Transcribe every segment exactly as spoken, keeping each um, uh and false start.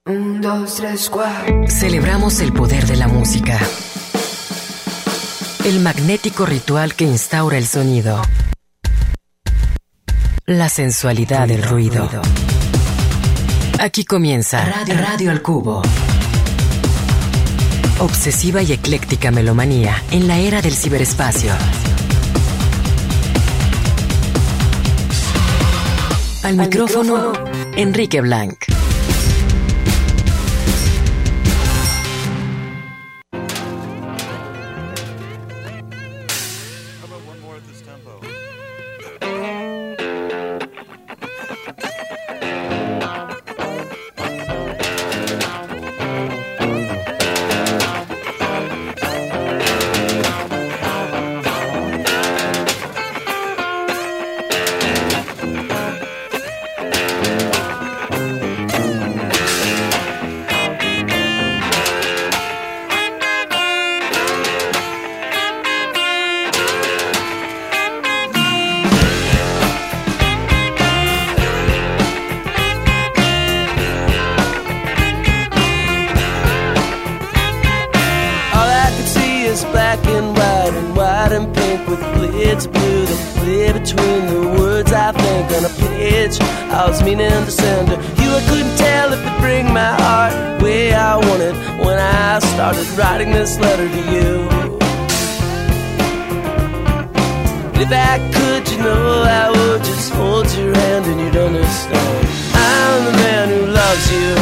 Un, dos, tres, cuatro. Celebramos el poder de la música. El magnético ritual que instaura el sonido. La sensualidad del ruido. Aquí comienza Radio, Radio al Cubo. Obsesiva y ecléctica melomanía en la era del ciberespacio. Al, Al micrófono, micrófono, Enrique Blanc. Writing this letter to you. If I could, you know, I would just hold your hand and you'd understand. I'm the man who loves you.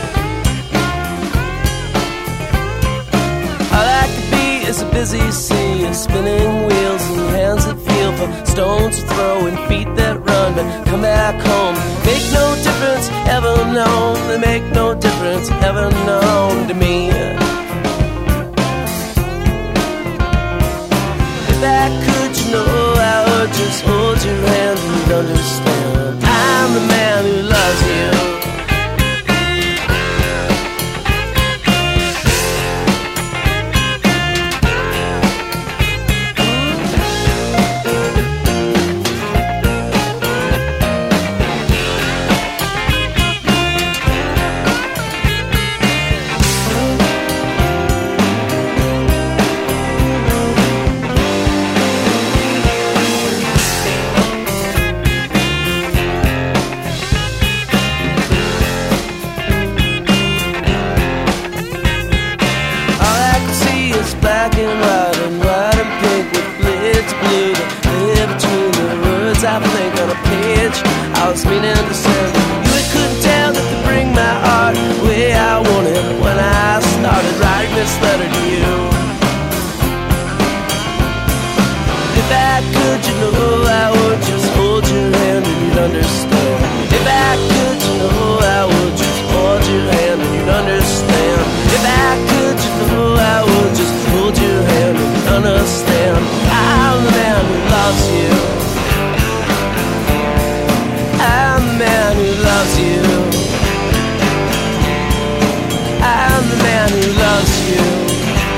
All I could be is a busy sea of spinning wheels and hands that feel for stones to throw and feet that run but come back home. Make no difference ever known. They make no difference ever known to me. If I could, you know, I would just hold your hand and understand. I'm the man who loves you. I was meaning to send you. Couldn't tell that to bring my heart the way I wanted when I started writing this letter to you. If I could, you know, I would just hold your hand and you'd understand. If I could, you know, I would just hold your hand and you'd understand. If I could, you know, I would just hold your hand and you'd understand. I'm the man who loves you. I'm the man who loves you. I'm the man who loves you.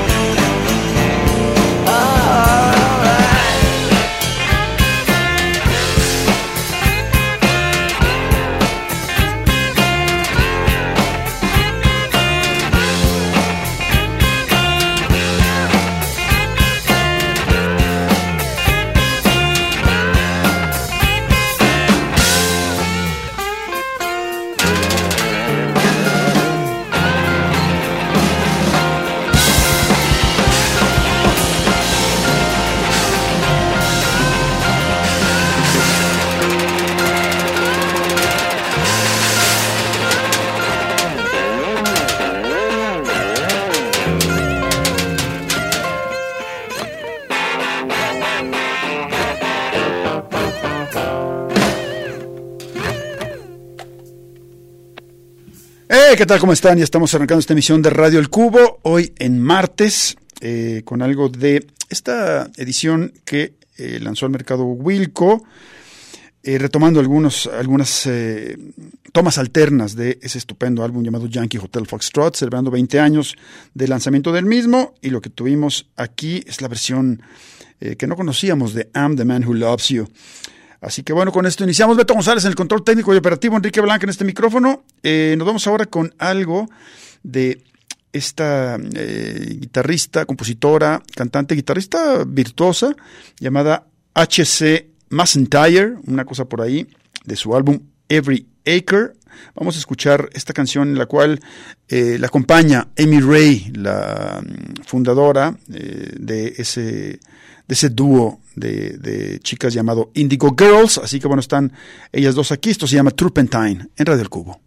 ¿Qué tal? ¿Cómo están? Ya estamos arrancando esta emisión de Radio El Cubo, hoy en martes, eh, con algo de esta edición que eh, lanzó al mercado Wilco, eh, retomando algunos, algunas eh, tomas alternas de ese estupendo álbum llamado Yankee Hotel Foxtrot, celebrando veinte años de lanzamiento del mismo, y lo que tuvimos aquí es la versión eh, que no conocíamos de I'm the Man Who Loves You. Así que bueno, con esto iniciamos. Beto González en el control técnico y operativo, Enrique Blanca en este micrófono. Eh, nos vamos ahora con algo de esta eh, guitarrista, compositora, cantante, guitarrista virtuosa, llamada H C McEntire, una cosa por ahí, de su álbum Every Acre. Vamos a escuchar esta canción en la cual eh, la acompaña Amy Ray, la um, fundadora eh, de ese, de ese dúo de, de chicas llamado Indigo Girls. Así que bueno, están ellas dos aquí. Esto se llama Turpentine en Radio El Cubo.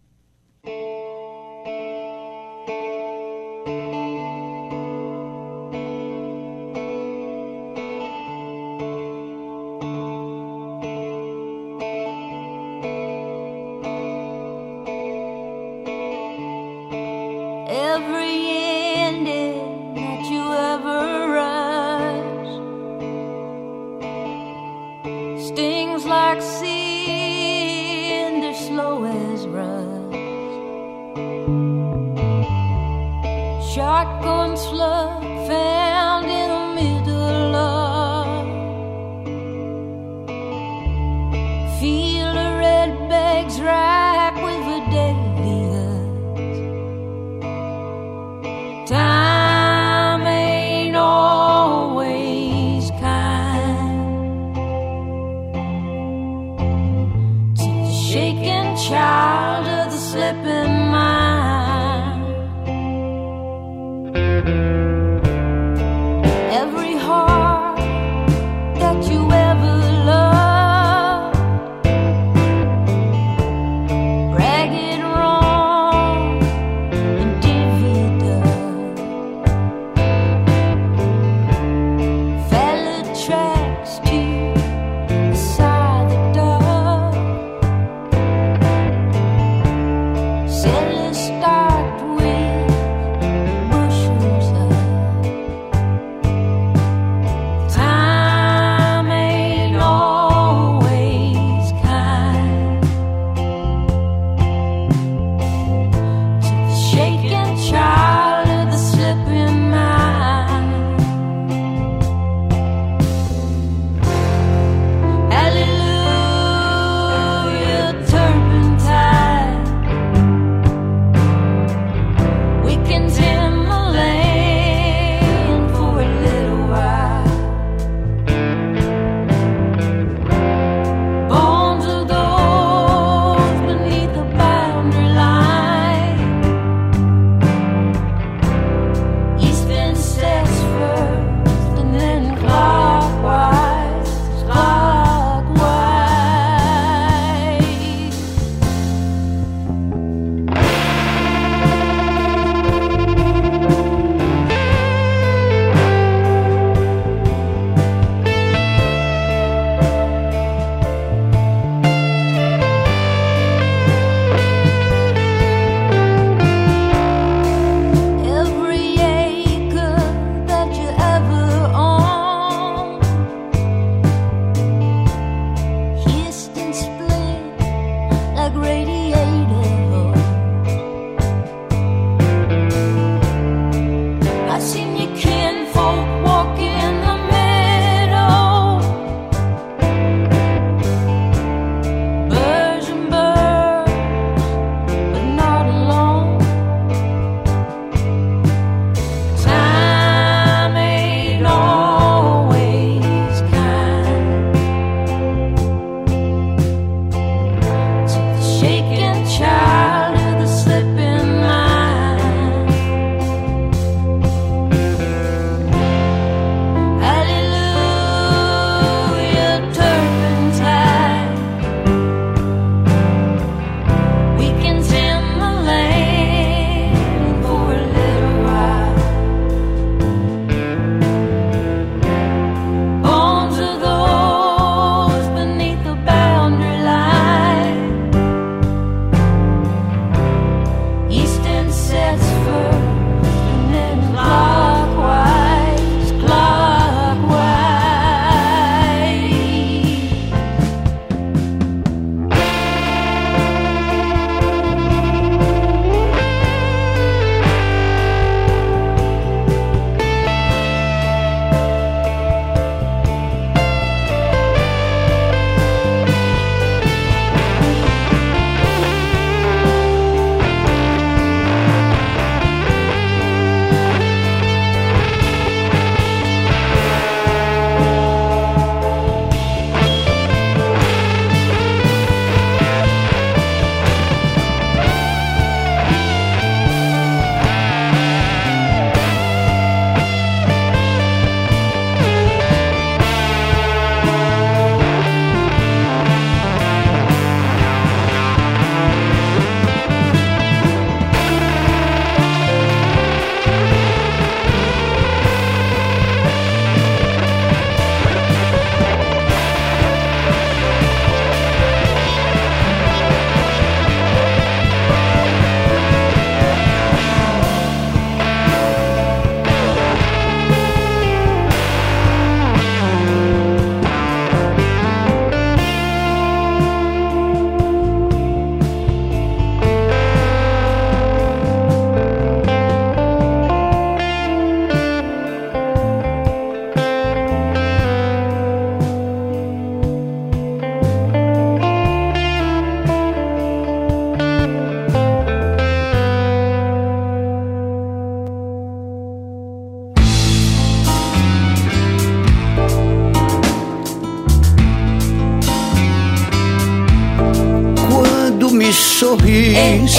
sorris,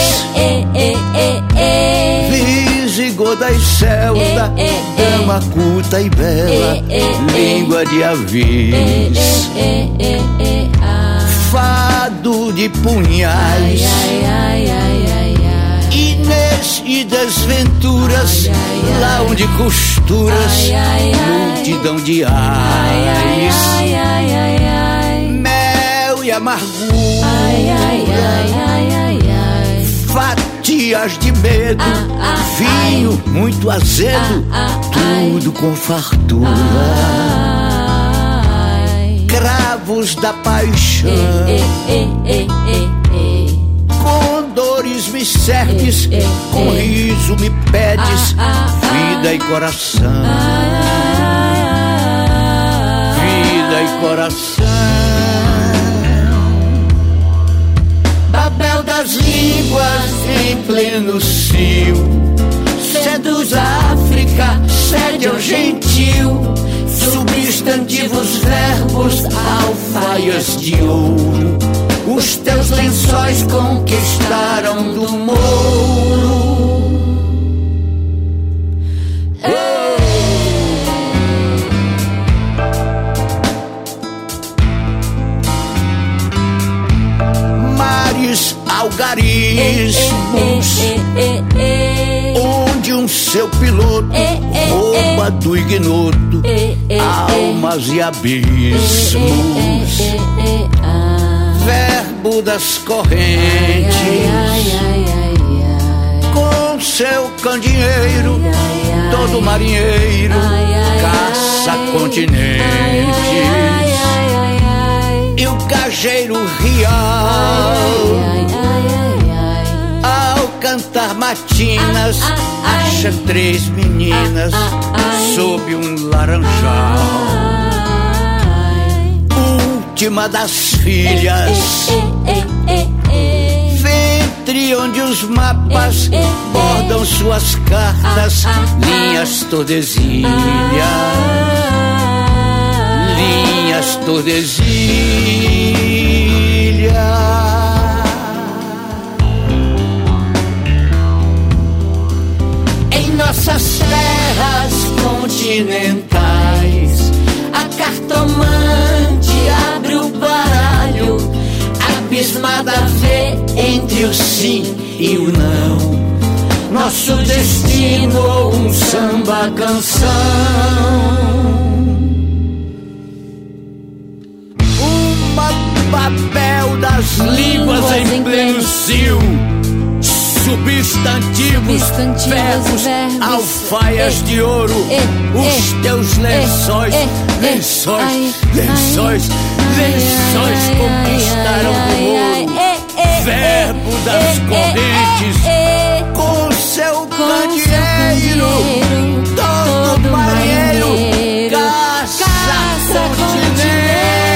visigoda e celta, dama culta e bela, língua de avis, fado de punhais, Inês e desventuras, lá onde costuras, multidão de ais, mel e amargura, fatias de medo, vinho muito azedo, tudo com fartura, cravos da paixão, com dores me cerques, com riso me pedes, vida e coração, vida e coração. Babel das línguas em pleno cio, seduz a África, sede ao gentil, substantivos, verbos, alfaias de ouro, os teus lençóis conquistaram do mouro. Mares algarismos, onde um seu piloto rouba do ignoto almas e abismos, verbo das correntes, com seu candeeiro todo marinheiro caça continentes, e o gajeiro rial ao cantar matinas acha três meninas sob um laranjal, última das filhas, ventre onde os mapas bordam suas cartas, linhas Tordesilhas, linhas Tordesilhas. Em nossas terras continentais, a cartomante abre o baralho, abismada vê entre o sim e o não, nosso destino um samba canção. Uma Babel das línguas em pleno cio, substantivos, verbos, alfaias de ouro, os teus lençóis, lençóis, lençóis, lençóis conquistaram o ouro, verbo das correntes, com seu candeeiro, todo marinheiro caça continente.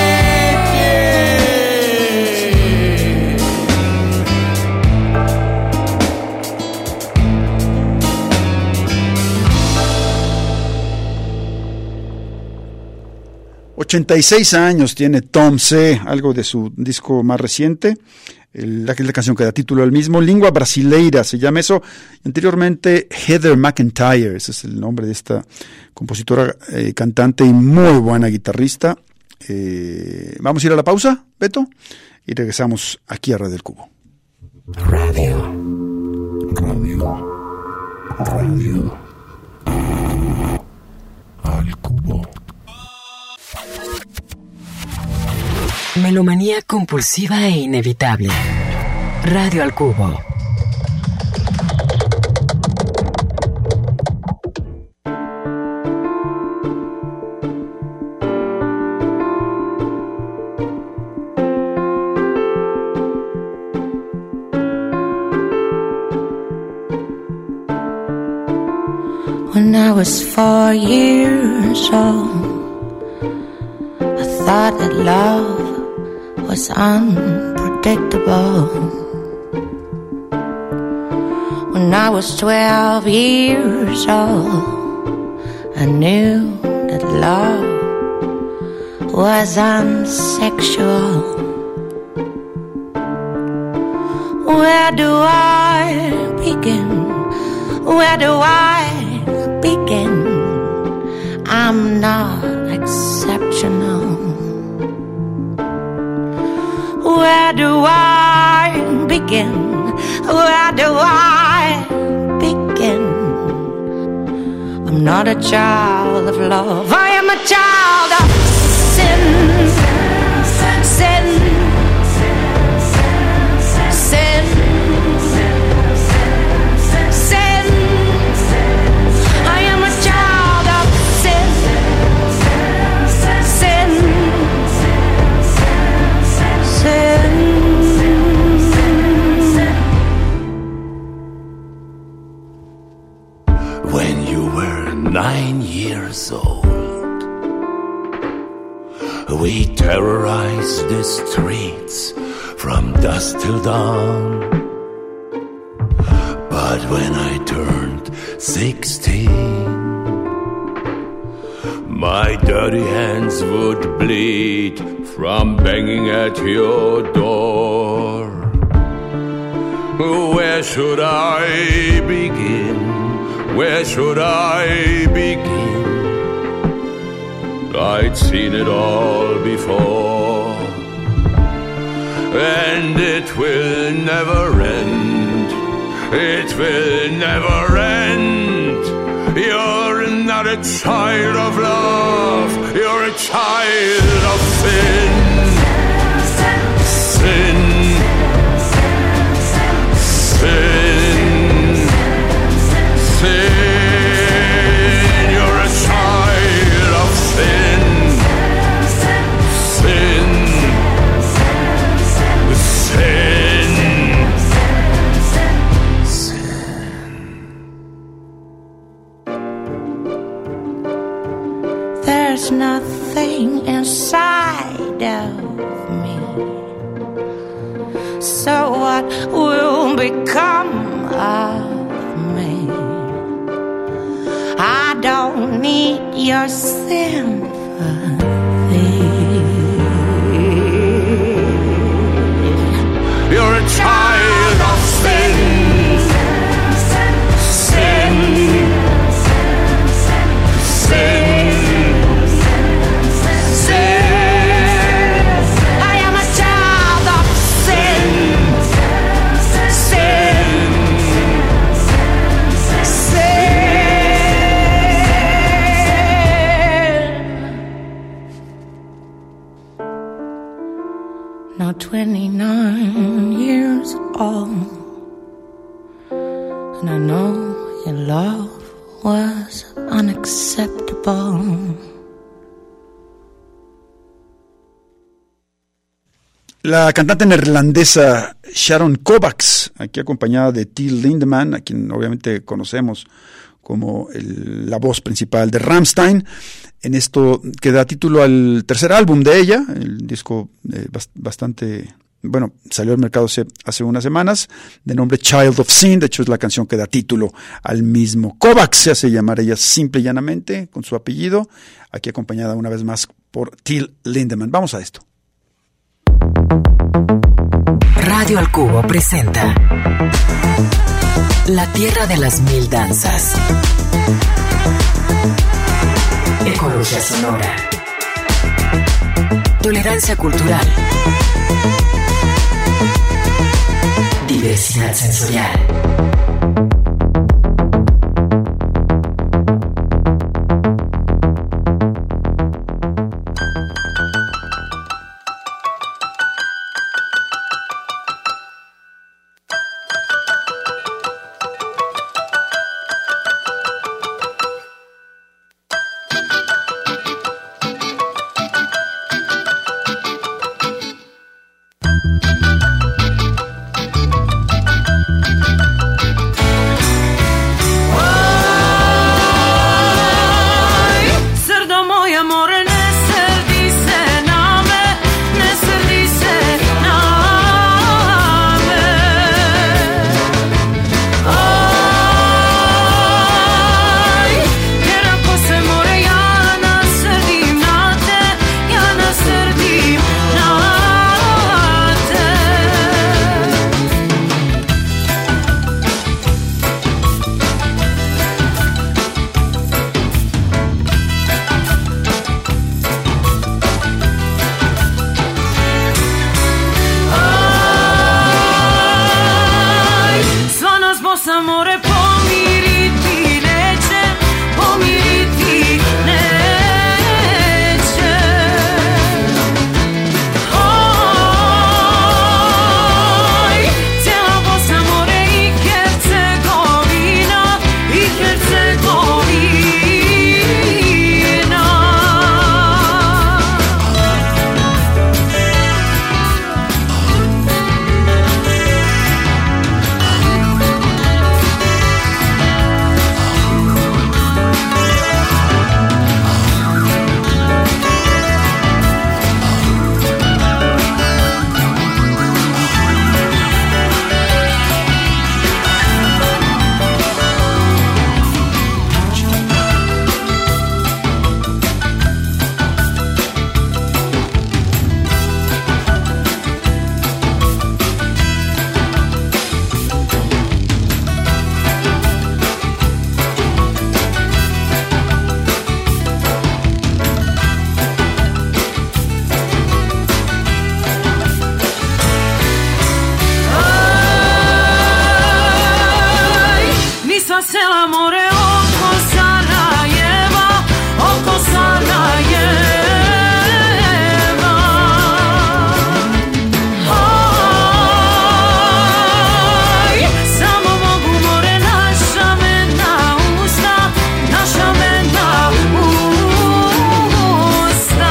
ochenta y seis años tiene Tom C., algo de su disco más reciente, el, la, la canción que da título al mismo, Lingua Brasileira se llama eso, anteriormente Heather McEntire, ese es el nombre de esta compositora, eh, cantante y muy buena guitarrista. Eh, vamos a ir a la pausa, Beto, y regresamos aquí a Radio El Cubo. Radio, radio, radio, al cubo. Melomanía compulsiva e inevitable. Radio al Cubo. When I was four years old, I thought that love was unpredictable. When I was twelve years old, I knew that love was unsexual. Where do I begin? Where do I begin? I'm not exceptional. Where do I begin? Where do I begin? I'm not a child of love. I am a child of sin. Sin. Sin. Sin. I am a child of sin. Sin. Sin. When you were nine years old, we terrorized the streets from dusk till dawn. But when I turned sixteen, my dirty hands would bleed from banging at your door. Where should I begin? Where should I begin? I'd seen it all before, and it will never end. It will never end. You're not a child of love. You're a child of sin. Sin. Sin. Sin, you're a child of sin. Sin. Sin. Sin. There's nothing inside of me. So what will become of me? I don't need your sympathy. You're a child of sin. Sin. Sin. Sin. I am a child of sin. Sin. Now twenty-nine years old, and I know your love was unacceptable. La cantante neerlandesa Sharon Kovacs, aquí acompañada de Till Lindemann, a quien obviamente conocemos como el, la voz principal de Rammstein, en esto que da título al tercer álbum de ella, el disco eh, bastante, bueno, salió al mercado hace, hace unas semanas, de nombre Child of Sin. De hecho es la canción que da título al mismo. Kovacs se hace llamar ella simple y llanamente, con su apellido, aquí acompañada una vez más por Till Lindemann. Vamos a esto. Radio al Cubo presenta La Tierra de las Mil Danzas. Ecología sonora. Tolerancia cultural. Diversidad sensorial. se l'amore o cosa Sarajevo, oko Sarajeva. Oj, samo mogu more naša mena usta, naša mena usta.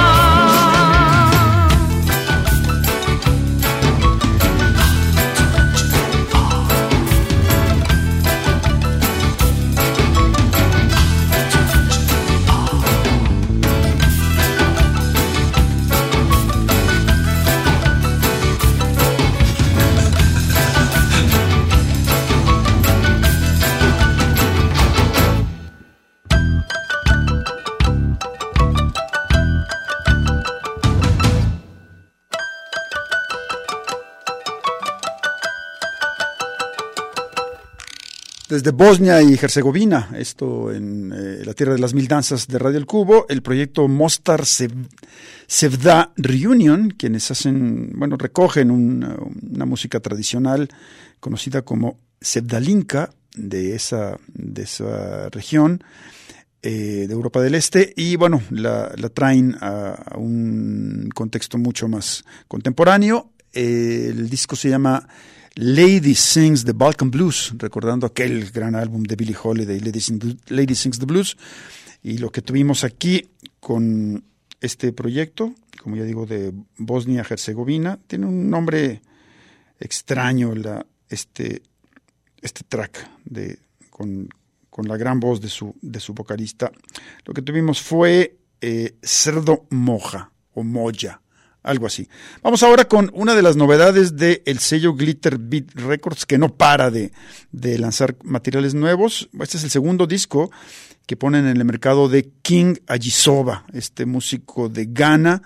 Desde Bosnia y Herzegovina, esto en eh, la tierra de las mil danzas de Radio El Cubo, el proyecto Mostar Sev- Sevda Reunion, quienes hacen, bueno, recogen una, una música tradicional conocida como Sevdalinka de esa, de esa región eh, de Europa del Este, y bueno, la, la traen a, a un contexto mucho más contemporáneo. Eh, el disco se llama Lady Sings the Balkan Blues, recordando aquel gran álbum de Billie Holiday, Lady, Sing, Lady Sings the Blues. Y lo que tuvimos aquí con este proyecto, como ya digo, de Bosnia-Herzegovina, tiene un nombre extraño, la, este, este track de, con, con la gran voz de su, de su vocalista. Lo que tuvimos fue eh, Cerdo Moja o Moya, algo así. Vamos ahora con una de las novedades del sello Glitter Beat Records, que no para de, de lanzar materiales nuevos. Este es el segundo disco que ponen en el mercado de King Ajisoba, este músico de Ghana,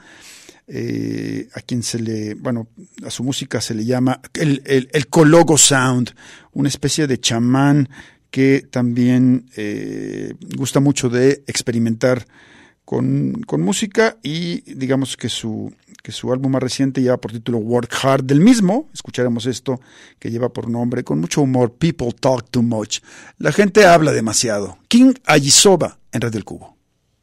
eh, a quien se le, bueno, a su música se le llama el, el, el Kologo Sound, una especie de chamán que también eh, gusta mucho de experimentar con, con música, y digamos que su que su álbum más reciente lleva por título Work Hard. Del mismo escucharemos esto que lleva por nombre, con mucho humor, People Talk Too Much. La gente habla demasiado. King Ajisoba en Radio El Cubo.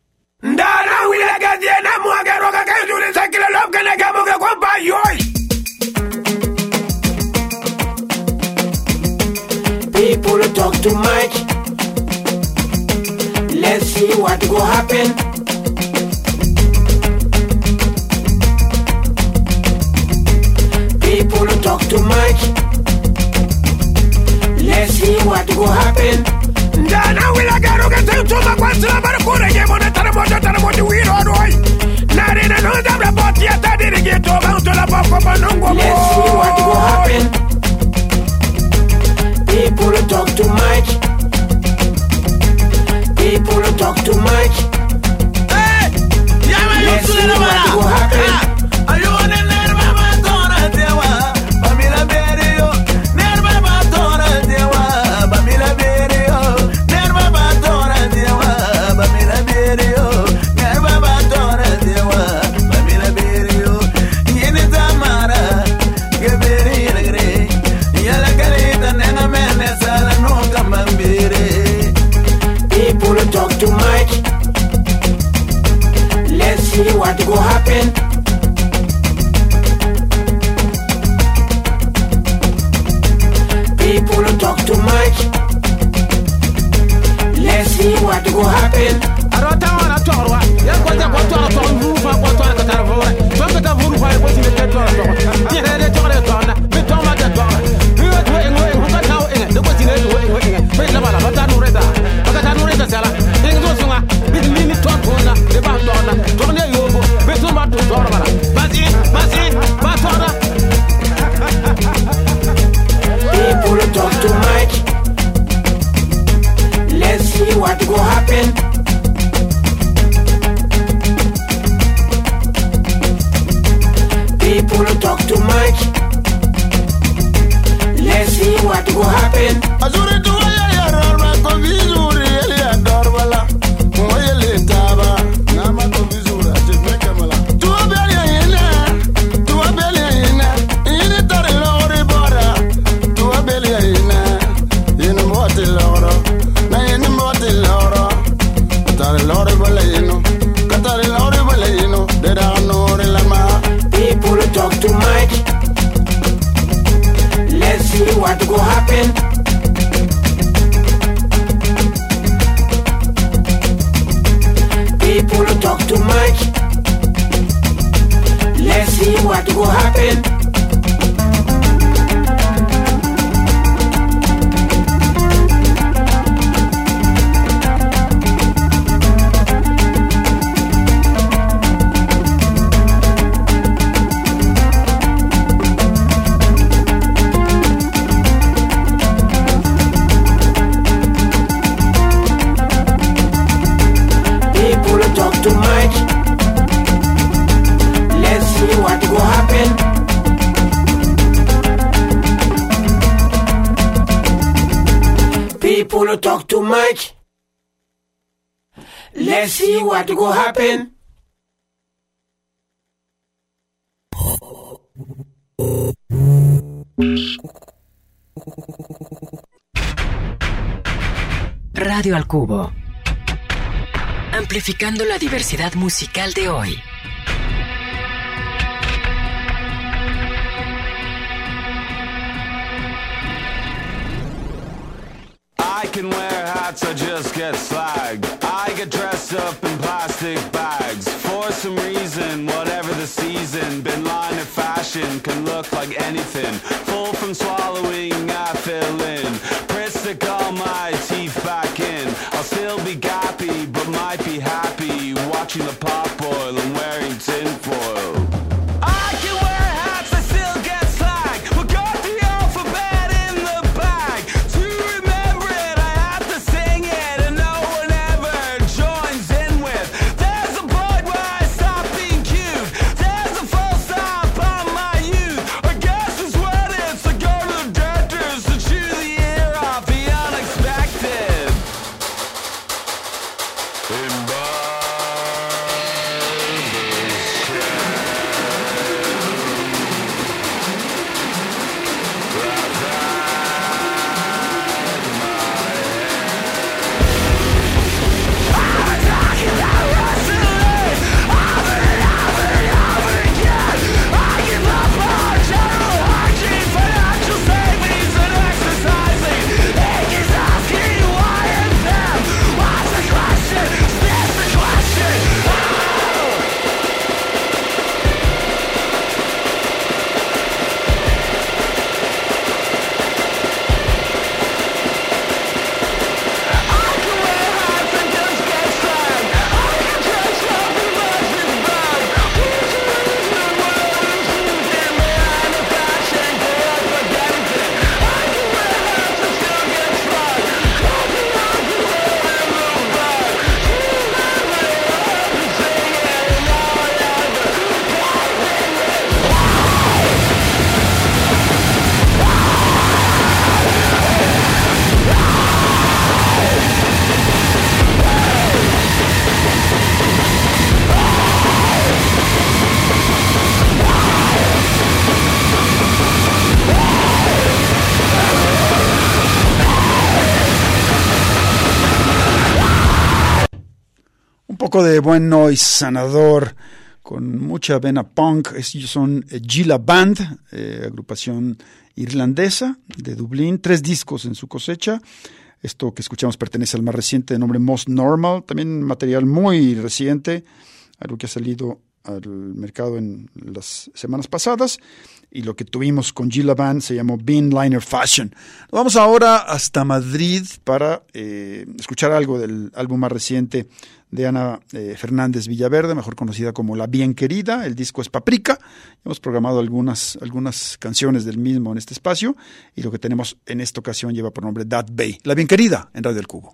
People talk too much. Let's see what will happen. People talk too much. Let's see what will happen. Dana will I get to to my question, but could I get on a terrible terrible we don't know. Not in another bot yet. I didn't get to about to the pop up and go. Let's see what will happen. People talk too much. People talk too much. Hey, let's see what will happen. Are you on the talk too much. Let's see what will happen. People talk too much. Let's see what will happen. People talk too much. Let's see what will happen. People talk too much. Let's see what will happen. Azure tu ya ya rarma con vizuri ya dorwala. Moye taba nama con vizura je mekamala. Tu abeli ina, tu abeli ina. Ina tare lori bora. Tu abeli ina. Ina mote loro. talk to Mike. Let's see what go happen. Radio al Cubo. Amplificando la diversidad musical de hoy. I can wear hats, I just get slagged. I get dressed up in plastic bags. For some reason, whatever the season, bin line of fashion can look like anything. Full from swallowing, I fill in. Press stick all my teeth back in. I'll still be gappy, but might be happy watching the pot boil and wearing tinfoil. I can wear hats, I still get slagged. We got the alphabet in the bag. To remember it, I have to sing it, and no one ever joins in with. There's a point where I stop being cute. There's a full stop on my youth. I guess it's when it's I go to the dentist to chew the ear off the unexpected. In poco de buen noise sanador con mucha vena punk. Ellos son Gila Band, eh, agrupación irlandesa de Dublín, tres discos en su cosecha. Esto que escuchamos pertenece al más reciente de nombre Most Normal, también material muy reciente, algo que ha salido al mercado en las semanas pasadas, y lo que tuvimos con Gila Band se llamó Bin Liner Fashion. Nos vamos ahora hasta Madrid para eh, escuchar algo del álbum más reciente de Ana eh, Fernández Villaverde, mejor conocida como La Bien Querida. El disco es Paprika. Hemos programado algunas, algunas canciones del mismo en este espacio, y lo que tenemos en esta ocasión lleva por nombre That Bay. La Bien Querida en Radio El Cubo.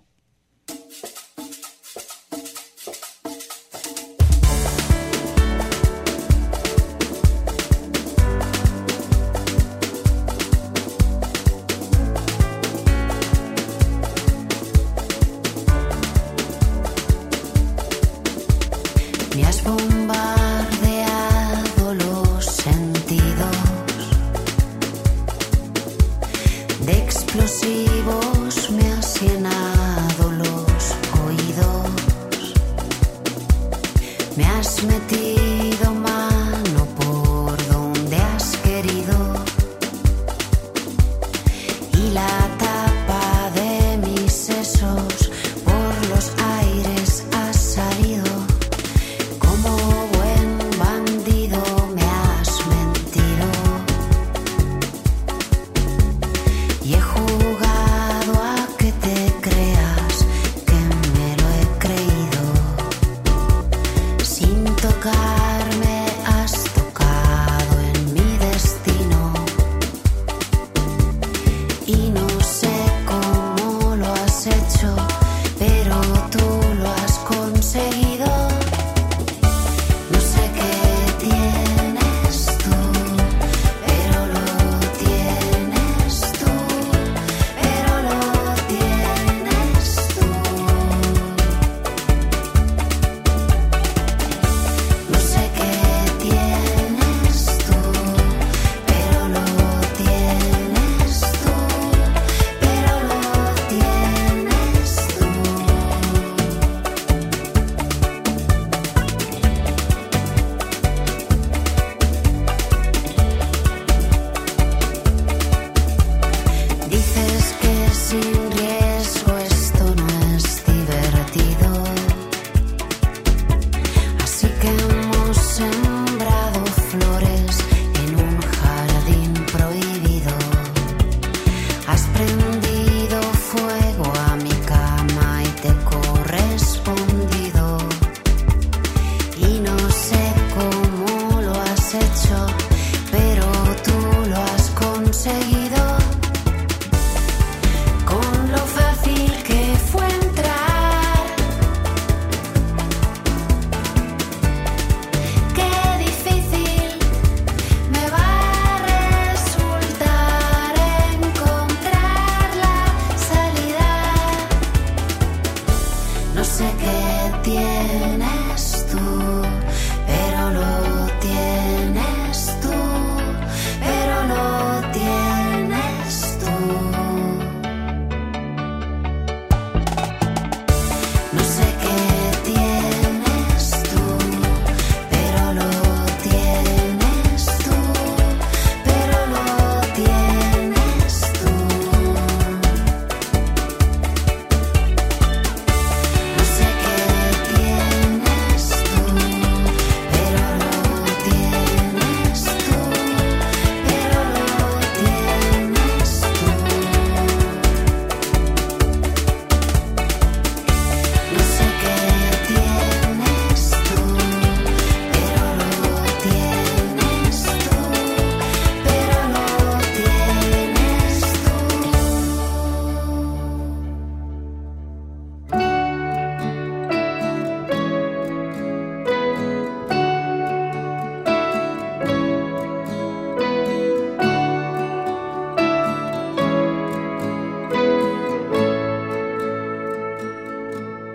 Me has bombardeado los sentidos de explosivos, me has llenado los oídos, me has metido mano por donde has querido, y la tapa de mis sesos por los aires ha salido. Como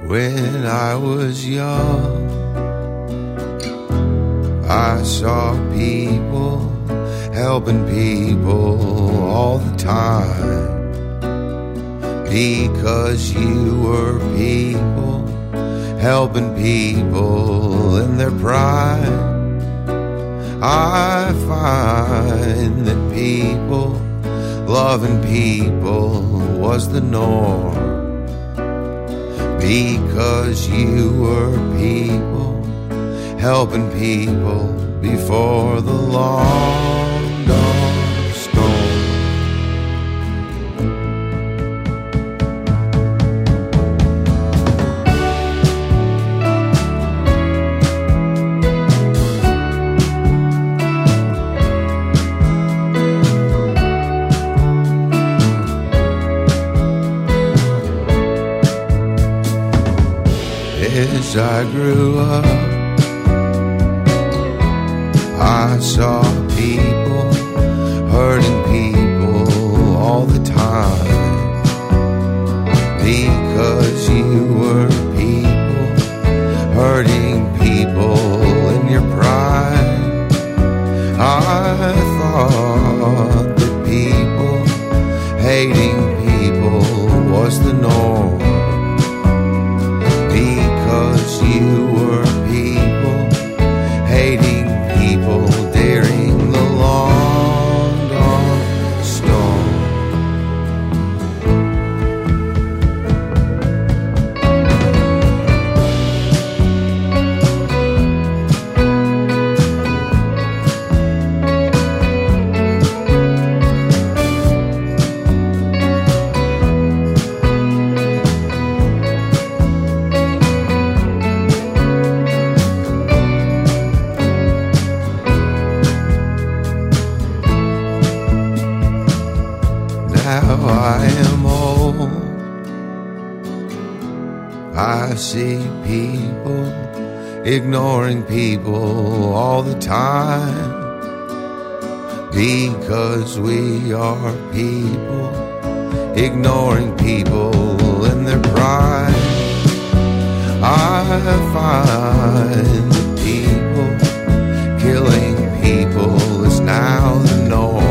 When I was young, I saw people helping people all the time. Because you were people helping people in their pride. I find that people loving people was the norm. Because you were people helping people before the long dark storm. As I grew up, I saw people hurting people all the time. Because you were people hurting people in your pride. I thought that people hating people was the norm. Because you were people hating people during the long dark storm. Now I am old, I see people ignoring people all the time. Because we are people ignoring people in their pride. I find that people killing people is now the norm.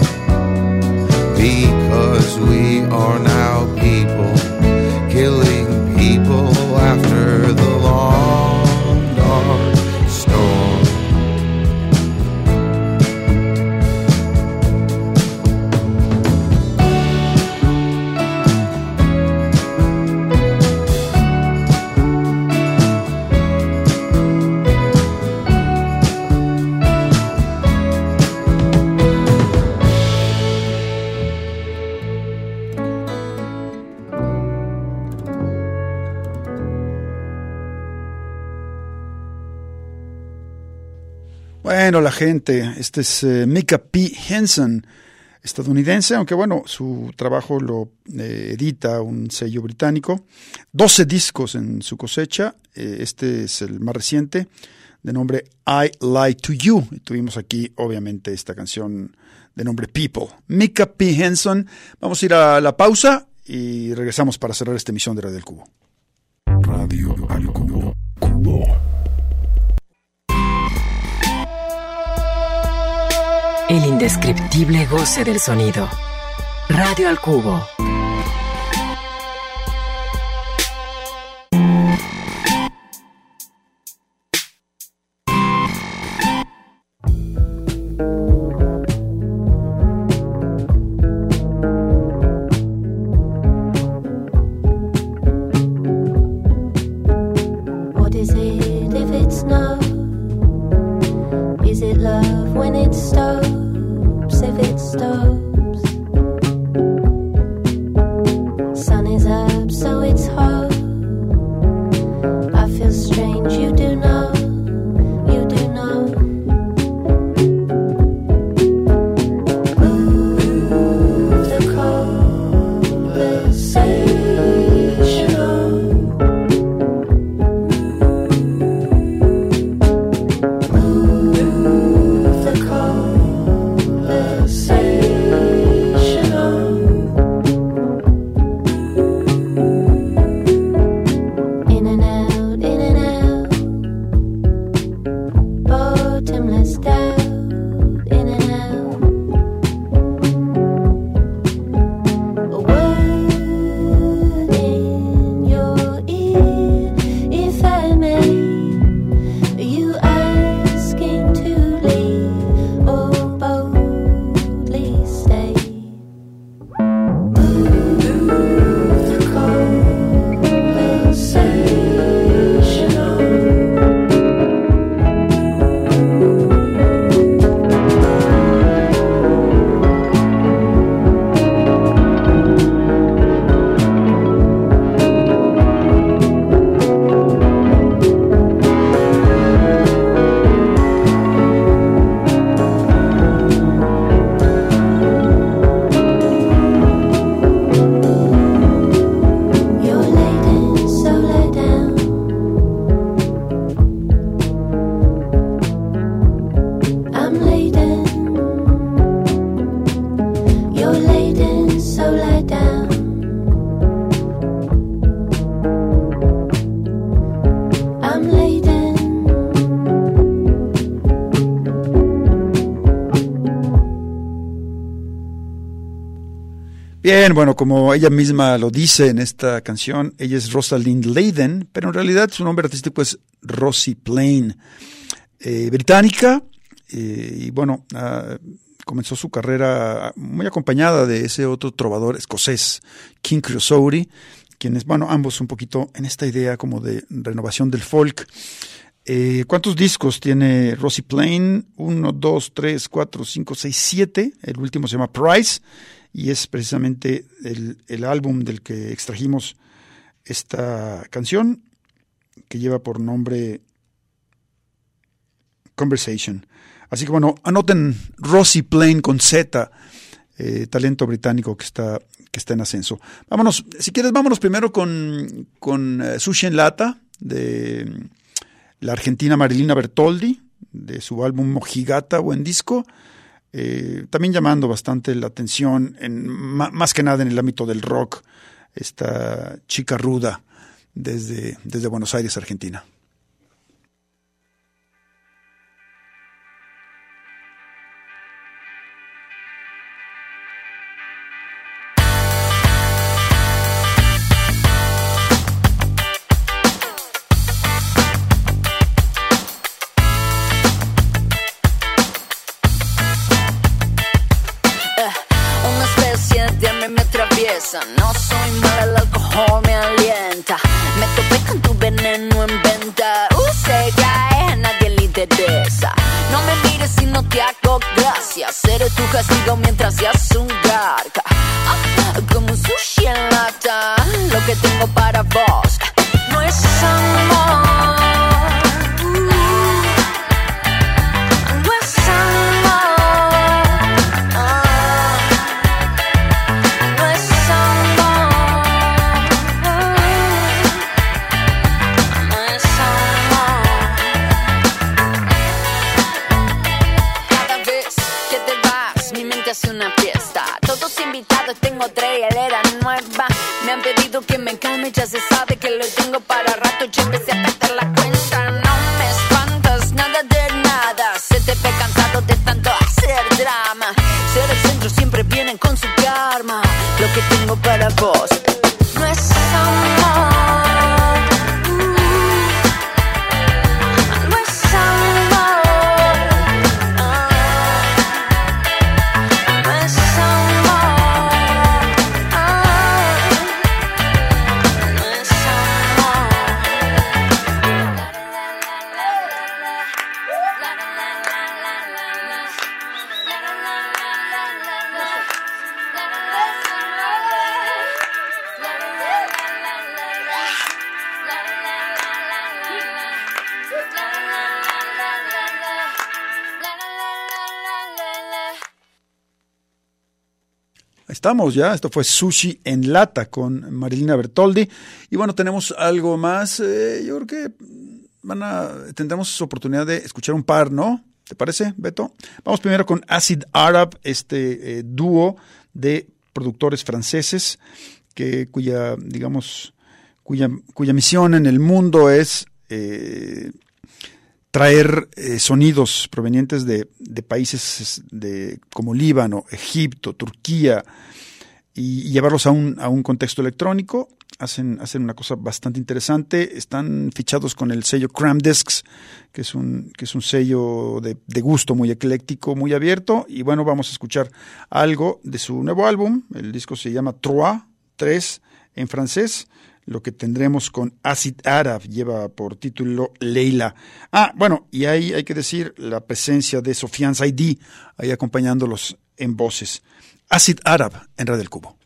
Because we are now people killing people after the long dark storm. Bueno, la gente, este es eh, Micah P. Henson, estadounidense, aunque bueno, su trabajo lo eh, edita un sello británico. doce discos en su cosecha, eh, este es el más reciente, de nombre I Lie to You. Y tuvimos aquí, obviamente, esta canción de nombre People. Micah P. Henson. Vamos a ir a la pausa y regresamos para cerrar esta emisión de Radio El Cubo. Radio al Cubo. Cubo. El indescriptible goce del sonido. Radio al Cubo. What is it if it's no? Is it love when it stops? If it stops, sun is up, so it's hot. I feel strange, you do know, you do know. Move the conversation on. Move the conversation. Bien, bueno, como ella misma lo dice en esta canción, ella es Rosalind Layden, pero en realidad su nombre artístico es Rosie Plain, eh, británica, eh, y bueno, uh, comenzó su carrera muy acompañada de ese otro trovador escocés, King Creosote, quienes, bueno, ambos un poquito en esta idea como de renovación del folk. Eh, ¿Cuántos discos tiene Rosie Plain? Uno, dos, tres, cuatro, cinco, seis, siete. El último se llama Price y es precisamente el, el álbum del que extrajimos esta canción, que lleva por nombre Conversation. Así que bueno, anoten Rosie Plain con Z, eh, talento británico que está, que está en ascenso. Vámonos, si quieres, vámonos primero con, con uh, Sushi en Lata, de la argentina Marilina Bertoldi, de su álbum Mojigata, buen disco, eh, también llamando bastante la atención, en, ma, más que nada en el ámbito del rock, esta chica ruda desde, desde Buenos Aires, Argentina. No soy mala, el alcohol me alienta. Me topé con tu veneno en venta. Uh, se cae, a nadie le interesa. No me mires si no te hago gracia. Seré tu castigo mientras seas un garca. Ah, como un sushi en lata. Lo que tengo para vos no es amor. Tengo trailera nueva. Me han pedido que me calme, ya se sabe que lo tengo para rato. Yo empecé a perder la cuenta. No me espantas, nada de nada. Se te ve cansado de tanto hacer drama. Ser el centro siempre vienen con su karma. Lo que tengo para vos no es amor. Estamos ya, esto fue Sushi en Lata con Marilina Bertoldi. Y bueno, tenemos algo más. Eh, yo creo que van a, tendremos oportunidad de escuchar un par, ¿no? ¿Te parece, Beto? Vamos primero con Acid Arab, este eh, dúo de productores franceses que cuya, digamos, cuya, cuya misión en el mundo es eh, traer eh, sonidos provenientes de, de países de, como Líbano, Egipto, Turquía, y, y llevarlos a un, a un contexto electrónico. Hacen, hacen una cosa bastante interesante. Están fichados con el sello Cram Discs, que es un, que es un sello de, de gusto muy ecléctico, muy abierto. Y bueno, vamos a escuchar algo de su nuevo álbum. El disco se llama Trois, tres en francés. Lo que tendremos con Acid Arab lleva por título Leila. Ah, bueno, y ahí hay que decir la presencia de Sofiane Saidi, ahí acompañándolos en voces. Acid Arab en Radio El Cubo.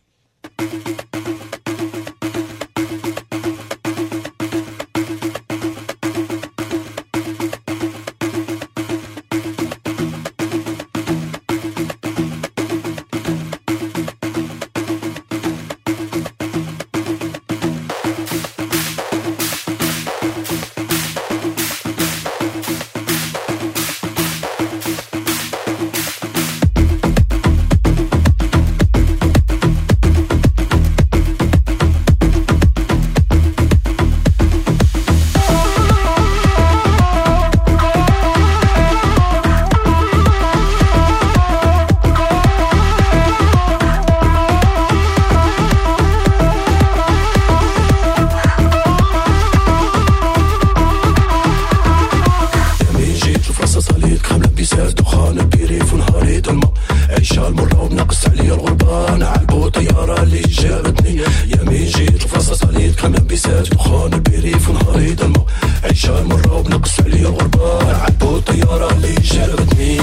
بلاد دخان البريف ونهاري ضلمة عيشة مرة وبنقص عليا الغربة عدو الطيارة اللي جربتني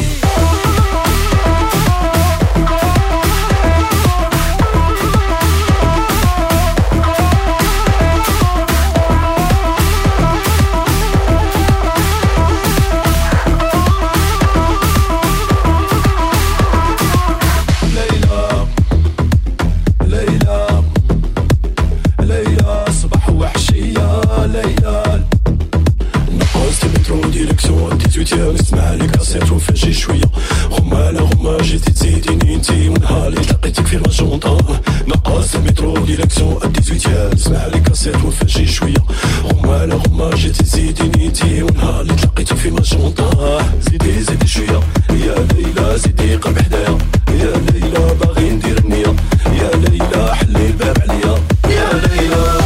نسمع لك كاسيت وفاجي شوية غمالة غما جيتي تزيديني انتي ونهاري تلقيتك في المجونطة نقاص المترو ديريكسيون الديزويتيام نسمع لك كاسيت وفاجي شوية غمالة غما جيتي تزيديني انتي ونهاري تلقيتك في المجونطة زيدي زيدي شوية يا ليلى زيدي قرب حدايا يا ليلى باغي ندير النية يا ليلى حلي الباب عليا يا ليلى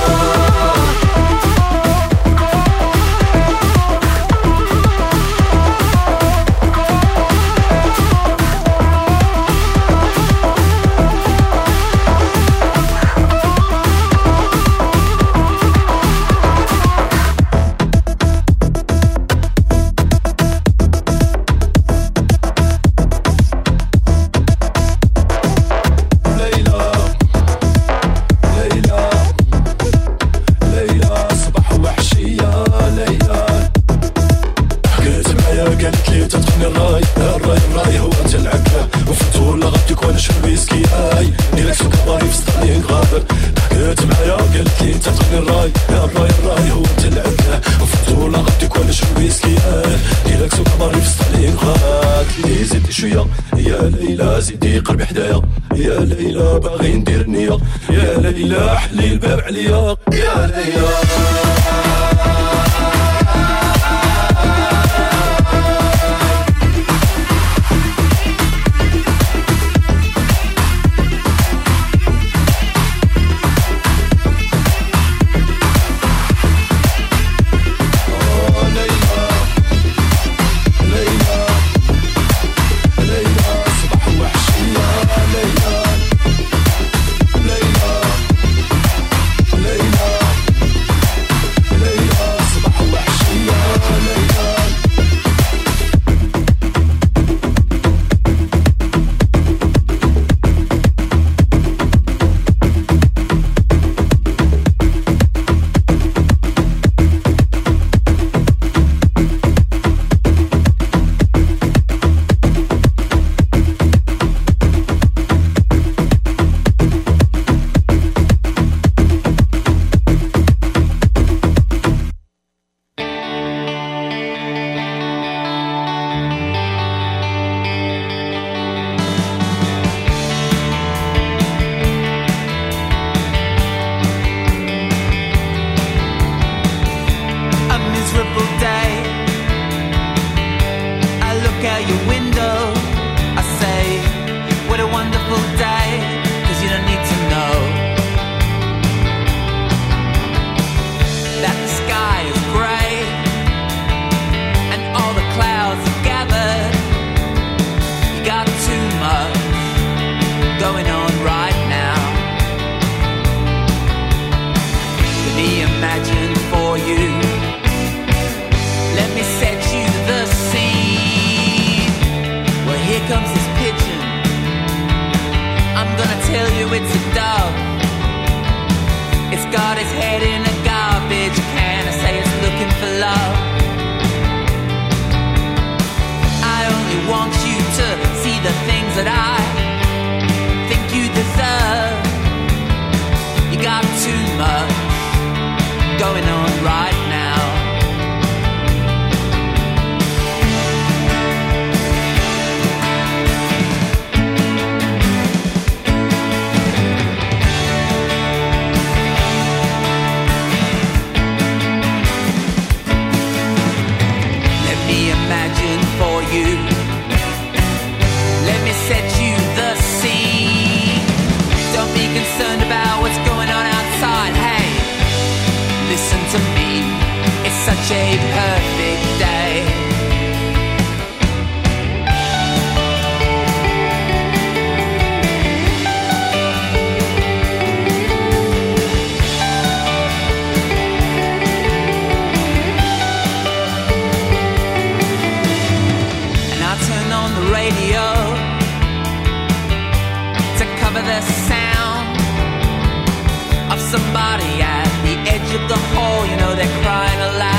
زيدي قربي حدايا يا ليلى باغي ندير النية يا ليلى حلي الباب عليا يا ليلى on the radio to cover the sound of somebody at the edge of the hall. You know they're crying aloud.